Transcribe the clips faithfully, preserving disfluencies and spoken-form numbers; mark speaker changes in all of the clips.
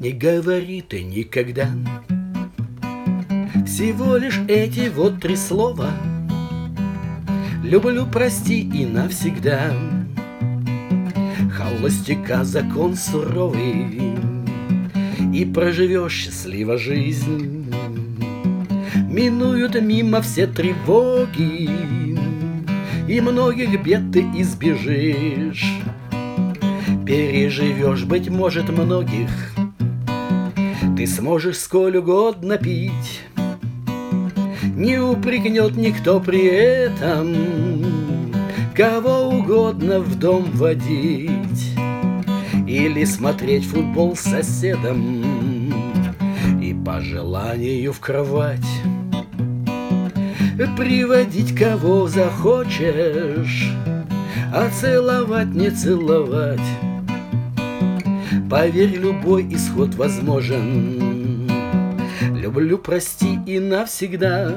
Speaker 1: Не говори ты никогда. Всего лишь эти вот три слова: люблю, прости и навсегда. Холостяка закон суровый, и проживешь счастливо жизнь. Минуют мимо все тревоги, и многих бед ты избежишь. Переживешь, быть может, многих. Ты сможешь сколь угодно пить, не упрекнет никто при этом. Кого угодно в дом водить или смотреть футбол с соседом, и по желанию в кровать приводить кого захочешь, а целовать не целовать. Поверь, любой исход возможен. Люблю, прости и навсегда.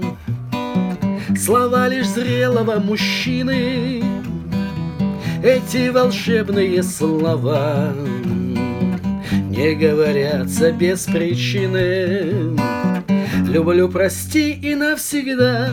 Speaker 1: Слова лишь зрелого мужчины, эти волшебные слова не говорятся без причины. Люблю, прости и навсегда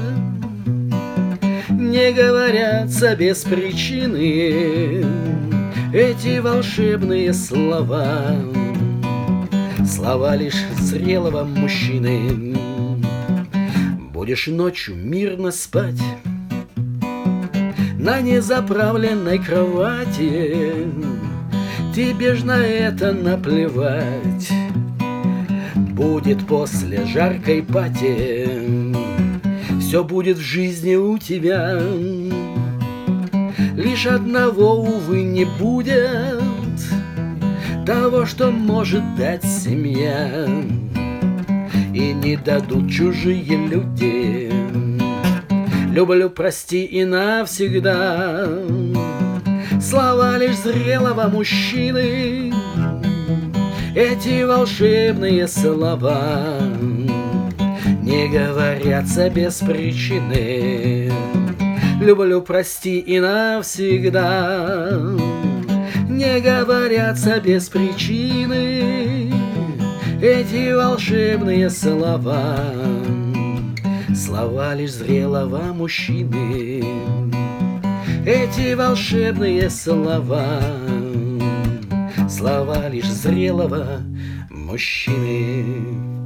Speaker 1: не говорятся без причины. Эти волшебные слова, слова лишь зрелого мужчины. Будешь ночью мирно спать на незаправленной кровати, тебе ж на это наплевать. Будет после жаркой пати, все будет в жизни у тебя. Лишь одного, увы, не будет, того, что может дать семья, и не дадут чужие люди. Люблю, прости и навсегда. Слова лишь зрелого мужчины, эти волшебные слова не говорятся без причины. Люблю, прости и навсегда не говорятся без причины. Эти волшебные слова, слова лишь зрелого мужчины. Эти волшебные слова, слова лишь зрелого мужчины.